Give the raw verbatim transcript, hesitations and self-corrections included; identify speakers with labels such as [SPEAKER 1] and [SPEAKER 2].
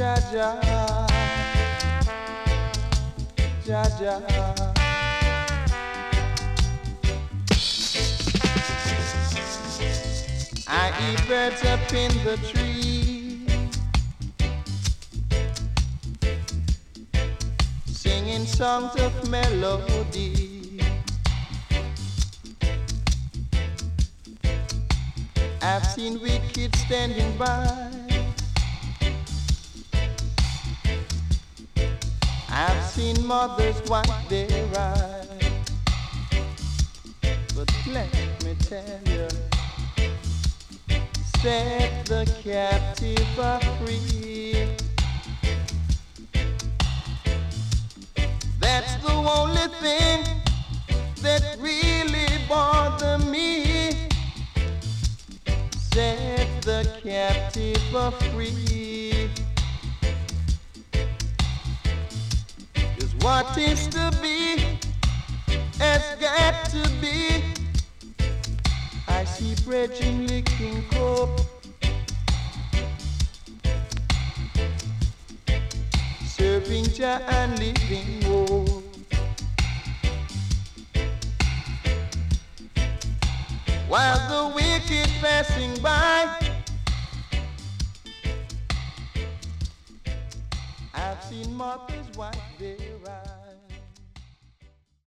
[SPEAKER 1] Jah Jah, Jah Jah. I hear birds up in the tree, singing songs of melody. I've seen wicked standing by, I've seen mothers wipe their eyes. But let me tell you, set the captive free. That's the only thing that really bothers me. Set the captive free. 'Cause what is to be has got to be. I see brethren licking coke, serving Jah and living woe. While the wicked passing by, I've seen mothers wipe their eyes.